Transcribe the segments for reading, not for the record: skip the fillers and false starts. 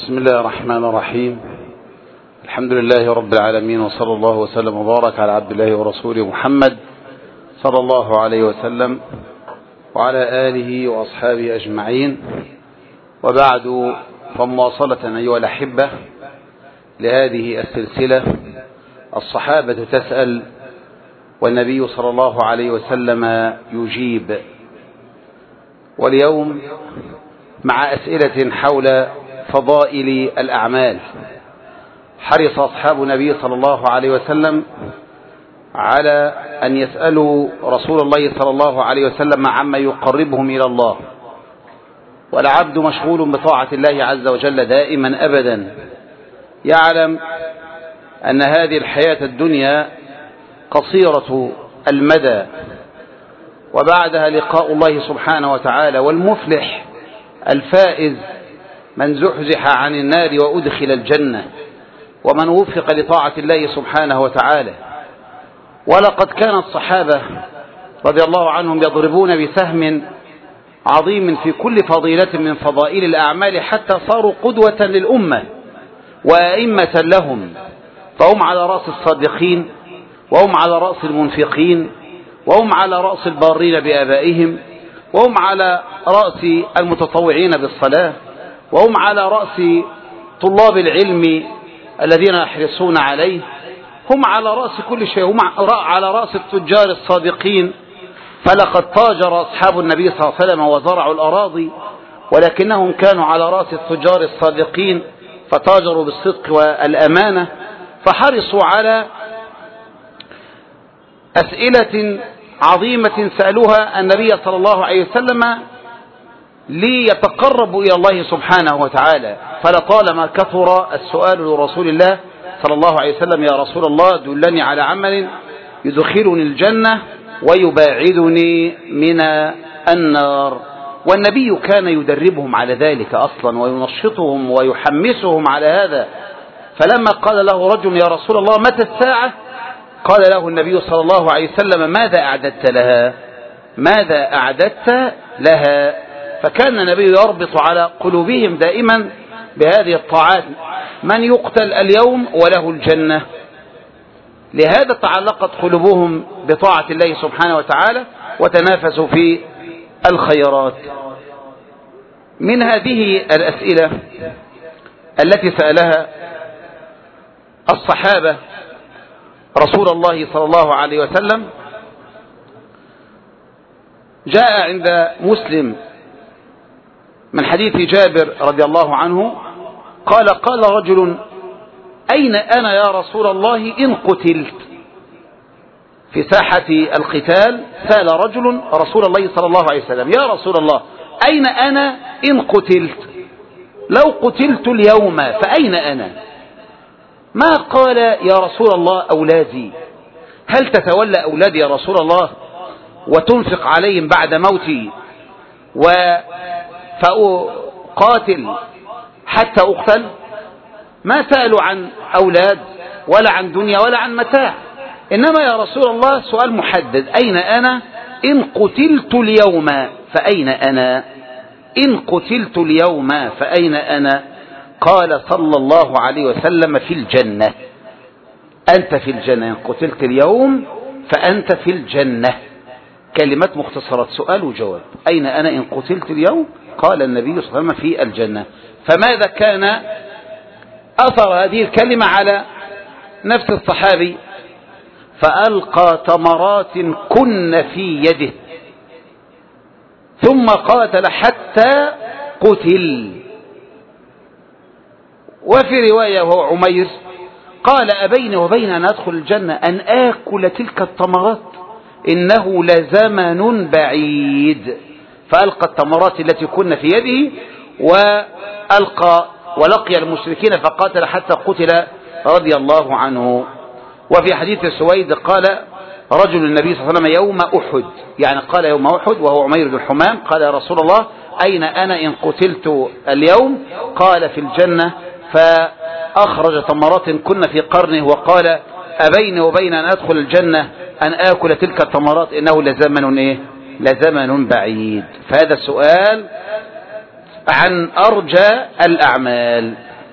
بسم الله الرحمن الرحيم. الحمد لله رب العالمين، وصلى الله وسلم وبارك على عبد الله ورسوله محمد صلى الله عليه وسلم وعلى آله وأصحابه أجمعين. وبعد، فمواصلة أيها الأحبة لهذه السلسلة الصحابة تسأل والنبي صلى الله عليه وسلم يجيب، واليوم مع أسئلة حول فضائل الأعمال. حرص أصحاب النبي صلى الله عليه وسلم على أن يسألوا رسول الله صلى الله عليه وسلم عما يقربهم إلى الله، والعبد مشغول بطاعة الله عز وجل دائما أبدا. يعلم أن هذه الحياة الدنيا قصيرة المدى، وبعدها لقاء الله سبحانه وتعالى، والمفلح الفائز من زحزح عن النار وأدخل الجنة، ومن وفق لطاعة الله سبحانه وتعالى. ولقد كان الصحابة رضي الله عنهم يضربون بسهم عظيم في كل فضيلة من فضائل الأعمال، حتى صاروا قدوة للأمة وأئمة لهم، فهم على رأس الصادقين، وهم على رأس المنفقين، وهم على رأس البارين بآبائهم، وهم على رأس المتطوعين بالصلاة، وهم على رأس طلاب العلم الذين يحرصون عليه، هم على رأس كل شيء، هم على رأس التجار الصادقين. فلقد تاجر أصحاب النبي صلى الله عليه وسلم وزرعوا الأراضي، ولكنهم كانوا على رأس التجار الصادقين، فتاجروا بالصدق والأمانة، فحرصوا على أسئلة عظيمة سألوها النبي صلى الله عليه وسلم ليتقربوا إلى الله سبحانه وتعالى. فلطالما كثر السؤال لرسول الله صلى الله عليه وسلم: يا رسول الله دلني على عمل يدخلني الجنة ويباعدني من النار. والنبي كان يدربهم على ذلك أصلا، وينشطهم ويحمسهم على هذا. فلما قال له رجل: يا رسول الله متى الساعة؟ قال له النبي صلى الله عليه وسلم: ماذا أعددت لها؟ ماذا أعددت لها؟ فكان النبي يربط على قلوبهم دائما بهذه الطاعات: من يقتل اليوم وله الجنة. لهذا تعلقت قلوبهم بطاعة الله سبحانه وتعالى، وتنافسوا في الخيرات. من هذه الأسئلة التي سألها الصحابة رسول الله صلى الله عليه وسلم، جاء عند مسلم من حديث جابر رضي الله عنه قال رجل: أين أنا يا رسول الله إن قتلت؟ في ساحة القتال سأل رجل رسول الله صلى الله عليه وسلم: يا رسول الله أين أنا إن قتلت؟ لو قتلت اليوم فأين أنا؟ ما قال: يا رسول الله أولادي، هل تتولى أولادي يا رسول الله وتنفق عليهم بعد موتي فأقاتل حتى أقتل؟ ما سألوا عن أولاد ولا عن دنيا ولا عن متاع، إنما يا رسول الله سؤال محدد: أين أنا إن قتلت اليوم فأين أنا؟ إن قتلت اليوم فأين أنا؟ قال صلى الله عليه وسلم: في الجنة. أنت في الجنة، إن قتلت اليوم فأنت في الجنة. كلمات مختصرات، سؤال وجواب: أين أنا إن قتلت اليوم؟ قال النبي صلى الله عليه وسلم: في الجنة. فماذا كان أثر هذه الكلمة على نفس الصحابي؟ فألقى تمرات كن في يده، ثم قاتل حتى قتل. وفي رواية وهو عمير قال: أبين وبين أن أدخل الجنة أن آكل تلك التمرات؟ إنه لزمن بعيد. فألقى التمرات التي كن في يده، ولقي المشركين فقاتل حتى قتل رضي الله عنه. وفي حديث سويد قال رجل النبي صلى الله عليه وسلم يوم أحد، يعني قال يوم أحد وهو عمير بن حمام، قال: يا رسول الله أين أنا إن قتلت اليوم؟ قال: في الجنة. فأخرج تمرات كن في قرنه وقال: أبين وبين أن أدخل الجنة أن آكل تلك التمرات؟ إنه لزمن بعيد. فهذا السؤال عن أرجى الأعمال.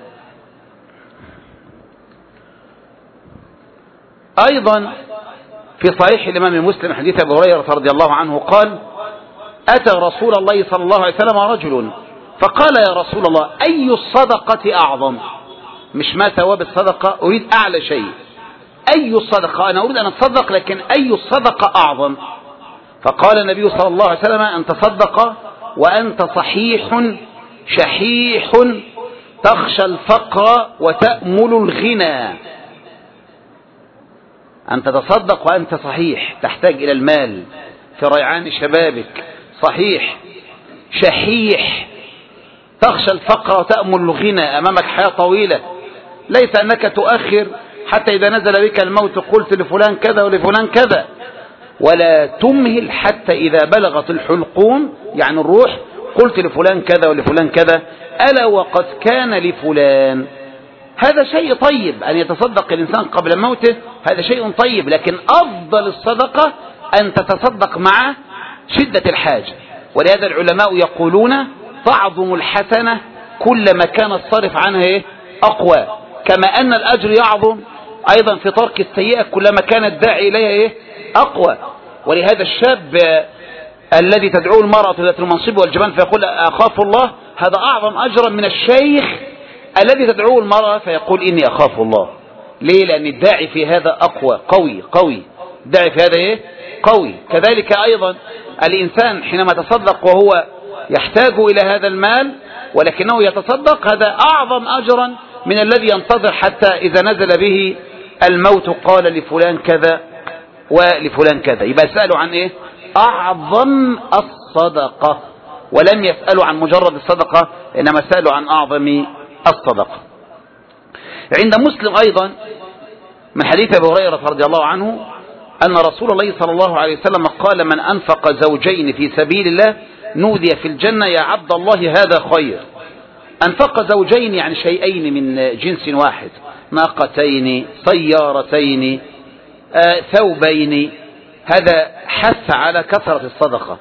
أيضا في صحيح الإمام مسلم حديث أبي هريرة رضي الله عنه قال: أتى رسول الله صلى الله عليه وسلم رجل فقال: يا رسول الله، أي الصدقة أعظم؟ مش ما ثواب الصدقة، أريد أعلى شيء. أي الصدقة؟ أنا أريد أن أتصدق، لكن أي الصدقة أعظم؟ فقال النبي صلى الله عليه وسلم: أن تصدق وأنت صحيح شحيح تخشى الفقر وتأمل الغنى. أن تتصدق وأنت صحيح، تحتاج إلى المال في ريعان شبابك، صحيح شحيح تخشى الفقر وتأمل الغنى، أمامك حياة طويلة، ليس أنك تؤخر حتى إذا نزل بك الموت قلت لفلان كذا ولفلان كذا، ولا تمهل حتى إذا بلغت الحلقوم يعني الروح قلت لفلان كذا ولفلان كذا، ألا وقد كان لفلان. هذا شيء طيب أن يتصدق الإنسان قبل موته، هذا شيء طيب، لكن أفضل الصدقة أن تتصدق مع شدة الحاجة. ولهذا العلماء يقولون: تعظم الحسنة كلما كان الصرف عنها أقوى، كما أن الأجر يعظم أيضا في ترك السيئة كلما كان الداعي إليها أقوى. ولهذا الشاب الذي تدعوه المرأة ذات المنصب والجمال فيقول: أخاف الله، هذا أعظم أجرا من الشيخ الذي تدعوه المرأة فيقول: إني أخاف الله. ليه؟ لأن الداعي في هذا أقوى، قوي، الداعي في هذا قوي. كذلك أيضا الإنسان حينما تصدق وهو يحتاج إلى هذا المال ولكنه يتصدق، هذا أعظم أجرا من الذي ينتظر حتى إذا نزل به الموت قال لفلان كذا ولفلان كذا. يبقى سألوا عن أعظم الصدقة، ولم يسألوا عن مجرد الصدقة، إنما سألوا عن أعظم الصدقة. عند مسلم أيضا من حديث أبي هريرة رضي الله عنه أن رسول الله صلى الله عليه وسلم قال: من أنفق زوجين في سبيل الله نودي في الجنة يا عبد الله هذا خير. أنفق زوجين يعني شيئين من جنس واحد، ناقتين، سيارتين، ثوبين، هذا حث على كثرة الصدقة.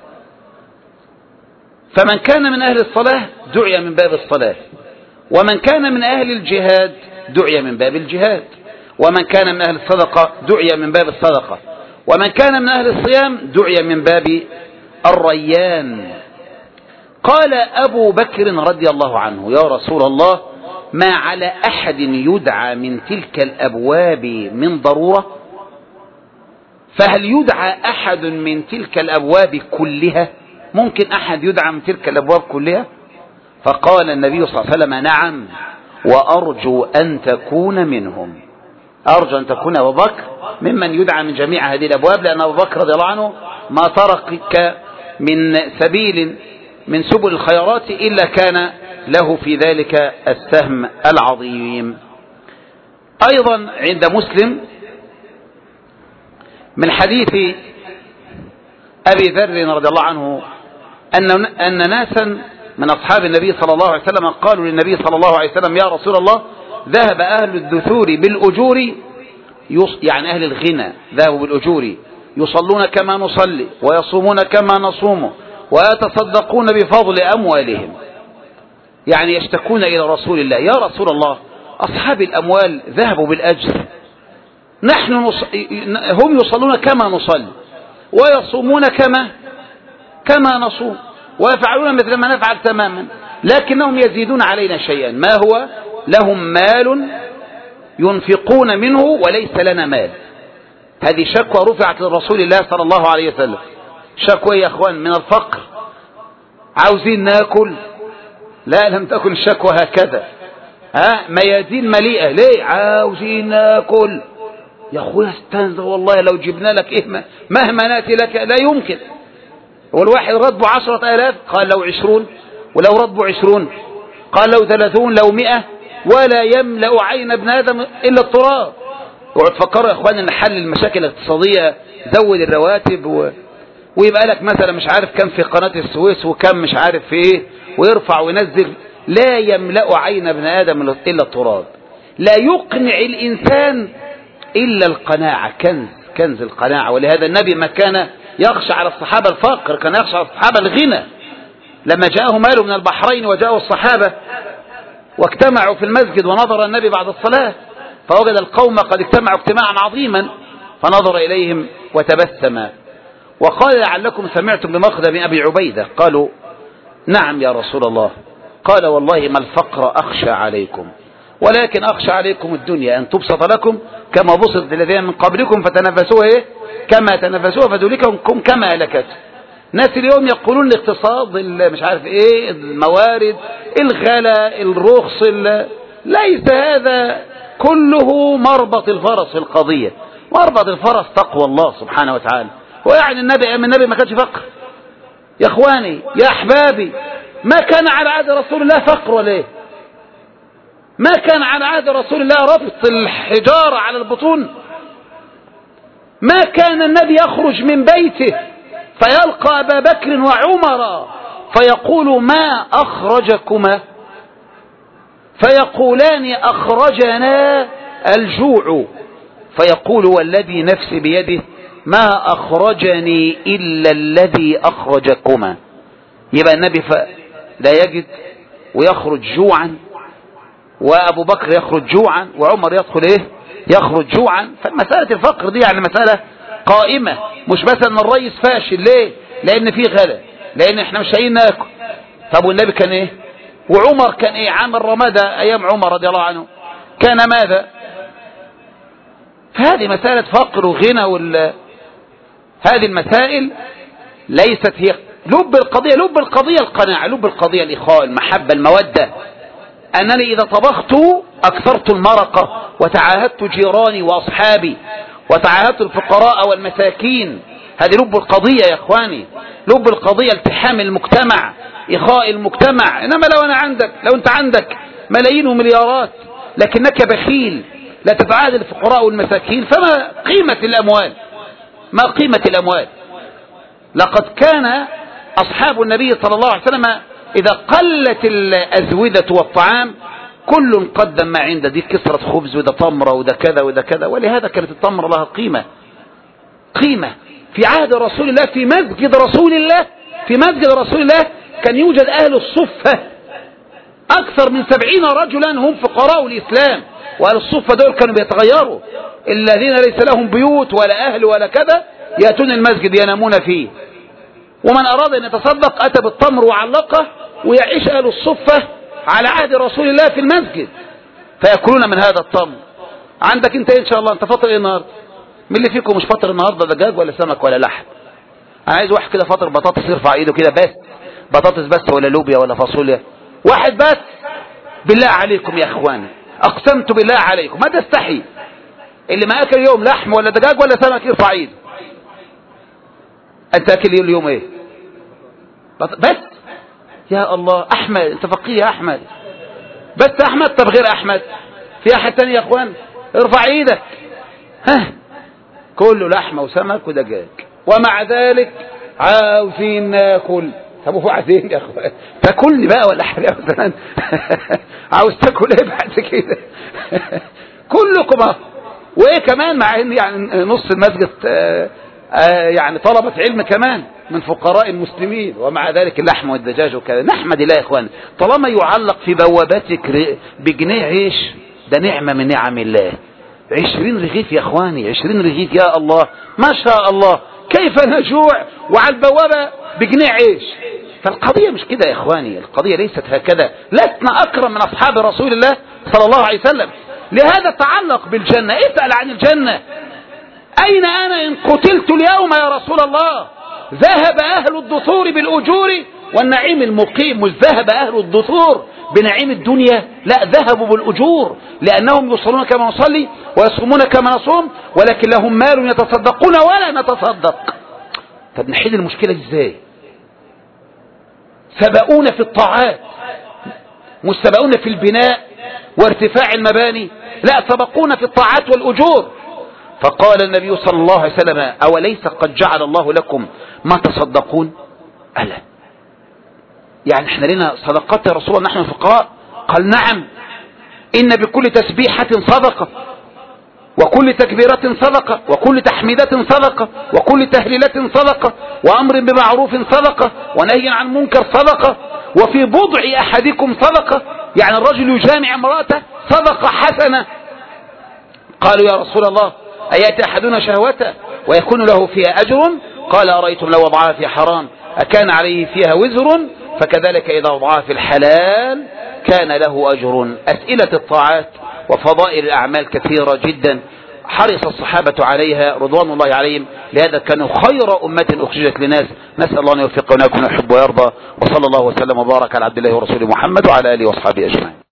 فمن كان من أهل الصلاة دعي من باب الصلاة، ومن كان من أهل الجهاد دعي من باب الجهاد، ومن كان من أهل الصدقة دعي من باب الصدقة، ومن كان من أهل الصيام دعي من باب الريان. قال أبو بكر رضي الله عنه: يا رسول الله، ما على أحد يدعى من تلك الأبواب من ضرورة؟ فهل يدعى أحد من تلك الأبواب كلها؟ ممكن أحد يدعى من تلك الأبواب كلها؟ فقال النبي صلى الله عليه وسلم: نعم، وأرجو أن تكون منهم. أرجو أن تكون أبو بكر ممن يدعى من جميع هذه الأبواب، لأن أبو بكر رضي الله عنه ما ترك من سبيل من سبل الخيرات إلا كان له في ذلك السهم العظيم. أيضا عند مسلم من حديث أبي ذر رضي الله عنه أن ناسا من أصحاب النبي صلى الله عليه وسلم قالوا للنبي صلى الله عليه وسلم: يا رسول الله، ذهب أهل الدثور بالأجور، يعني أهل الغنى ذهبوا بالأجور، يصلون كما نصلي ويصومون كما نصوم ويتصدقون بفضل أموالهم، يعني يشتكون إلى رسول الله: يا رسول الله، أصحاب الأموال ذهبوا بالأجر، هم يصلون كما نصلي ويصومون كما نصوم ويفعلون مثل ما نفعل تماما، لكنهم يزيدون علينا شيئا. ما هو؟ لهم مال ينفقون منه وليس لنا مال. هذه شكوى رفعت لرسول الله صلى الله عليه وسلم. شكوى يا أخوان من الفقر، عاوزين ناكل، لا لم تكن الشكوى هكذا، ميادين مليئة، ليه؟ عاوزين ناكل. يا أخويا استنزه والله لو جبنا لك مهما ناتي لك لا يمكن. والواحد راتبه 10,000، قال لو 20، ولو راتبه 20، قال لو 30، لو 100، ولا يملأ عين ابن آدم إلا التراب. وقعد تفكروا يا أخوان أن حل المشاكل الاقتصادية زود الرواتب ويبقى لك مثلا مش عارف كم في قناة السويس وكم مش عارف في ايه، ويرفع وينزل، لا يملأ عين ابن آدم إلا التراب. لا يقنع الإنسان إلا القناعة، كنز القناعة. ولهذا النبي ما كان يخشى على الصحابة الفقر، كان يخشى على الصحابة الغنى. لما جاءه مال من البحرين وجاءه الصحابة واجتمعوا في المسجد ونظر النبي بعد الصلاة فوجد القوم قد اجتمعوا اجتماعا عظيما، فنظر إليهم وتبسم وقال لعلكم سمعتم بمخدم أبي عبيدة. قالوا نعم يا رسول الله. قال والله ما الفقر أخشى عليكم، ولكن أخشى عليكم الدنيا أن تبسط لكم كما بسط الذين من قبلكم فتنافسوها كما تنافسوها فذلكم كما هلكت. ناس اليوم يقولون الاقتصاد مش عارف ايه، الموارد، الغلاء، الرخص، ليس هذا كله مربط الفرس في القضية. مربط الفرس تقوى الله سبحانه وتعالى. ويعني النبي ما كانش فقر يا اخواني يا احبابي. ما كان على عهد رسول الله فقر ولا ايه؟ ما كان على عهد رسول الله ربط الحجارة على البطون. ما كان النبي يخرج من بيته فيلقى أبا بكر وعمر فيقول ما أخرجكما؟ فيقولان أخرجنا الجوع. فيقول والذي نفسي بيده ما أخرجني إلا الذي أخرجكما. يبقى النبي لا يجد ويخرج جوعا، وأبو بكر يخرج جوعا، وعمر يدخل إيه؟ يخرج جوعا. فمسألة الفقر دي يعني مسألة قائمة، مش بس ان الرئيس فاشل. ليه؟ لأن فيه غلا، لأن احنا مش لاقيين ناكل. طب والنبي كان إيه؟ وعمر كان إيه؟ عام الرمادة أيام عمر رضي الله عنه كان ماذا؟ فهذه مسألة فقر وغنى هذه المسائل ليست هي لب القضية. لب القضية القناعة، لب القضية الإخاء، المحبة، المودة. أنني إذا طبخت أكثرت المرقة وتعاهدت جيراني وأصحابي وتعاهدت الفقراء والمساكين. هذه لب القضية يا إخواني. لب القضية التحام المجتمع، إخاء المجتمع. إنما لو أنت عندك ملايين ومليارات لكنك بخيل لا تتعاهد الفقراء والمساكين فما قيمة الأموال؟ ما قيمة الأموال؟ لقد كان أصحاب النبي صلى الله عليه وسلم إذا قلت الأزودة والطعام كل قدم ما عنده. دي كسرة خبز وده تمرة وده كذا وده كذا. ولهذا كانت التمرة لها قيمة في عهد رسول الله. في مسجد رسول الله كان يوجد أهل الصفة أكثر من 70 رجلا هم فقراء الإسلام. وأهل الصفة دول كانوا بيتغيروا، الذين ليس لهم بيوت ولا أهل ولا كذا يأتون المسجد ينامون فيه. ومن أراد أن يتصدق أتى بالتمر وعلقه، ويعيش أهل الصفة على عهد رسول الله في المسجد فيأكلون من هذا التمر. عندك انت ان شاء الله انت فطر ايه النهارده؟ مين اللي فيكم مش فطر النهارده دجاج ولا سمك ولا لحم؟ انا عايز واحد كده فطر بطاطس يرفع ايده كده بس، بطاطس بس ولا لوبيا ولا فاصوليا، واحد بس. بالله عليكم يا اخواني، اقسمت بالله عليكم ما تستحي اللي ما اكل يوم لحم ولا دجاج ولا سمك يرفع ايده. انت اكل اليوم ايه؟ بس يا الله. احمد انت فقيه يا احمد، بس احمد. طب غير احمد في احد تاني يا اخوان؟ ارفع ايدك. ها كله لحمه وسمك ودجاج، ومع ذلك عاوزين ناكل. طب وبعدين يا اخوان تاكلني بقى ولا حاجه مثلا؟ عاوز تاكل ايه بعد كده؟ كلكم. وايه كمان مع ان يعني نص المسجد يعني طلبة علم كمان من فقراء المسلمين، ومع ذلك اللحم والدجاج وكذا. نحمد الله يا اخوان طالما يعلق في بواباتك بجنيه عيش، ده نعمة من نعم الله. 20 رغيف يا اخواني، 20 رغيف يا الله ما شاء الله. كيف نجوع وعلى البوابة بجنيه عيش؟ فالقضية مش كده يا اخواني، القضية ليست هكذا. لسنا اكرم من اصحاب رسول الله صلى الله عليه وسلم. لهذا تعلق بالجنة. اسأل عن الجنة. أين أنا إن قتلت اليوم يا رسول الله؟ ذهب أهل الدثور بالأجور والنعيم المقيم. مش ذهب أهل الدثور بنعيم الدنيا، لا، ذهبوا بالأجور لأنهم يصلون كما نصلي ويصومون كما نصوم، ولكن لهم مال يتصدقون ولا نتصدق. طب نحل المشكلة ازاي؟ سبقونا في الطاعات، مش سبقونا في البناء وارتفاع المباني، لا، سبقونا في الطاعات والأجور. فقال النبي صلى الله عليه وسلم أوليس قد جعل الله لكم ما تصدقون؟ ألا يعني احنا لنا صدقات يا رسول الله نحن الفقراء؟ قال نعم، إن بكل تسبيحة صدقة، وكل تكبيرة صدقة، وكل تحميدة صدقة، وكل تهليلة صدقة، وأمر بمعروف صدقة، ونهي عن منكر صدقة، وفي بضع أحدكم صدقة. يعني الرجل يجامع امرأته صدقة حسنة. قالوا يا رسول الله أيأتي أحدنا شهوته ويكون له فيها أجر؟ قال أرأيتم لو وضعها في حرام أكان عليه فيها وزر؟ فكذلك إذا وضعها في الحلال كان له أجر. أسئلة الطاعات وفضائل الأعمال كثيرة جدا حرص الصحابة عليها رضوان الله عليهم، لهذا كانوا خير أمة أخرجت للناس. نسأل الله أن يوفقنا ويكون يحب ويرضى، وصلى الله وسلم وبارك على عبد الله ورسوله محمد وعلى آله وأصحابه أجمعين.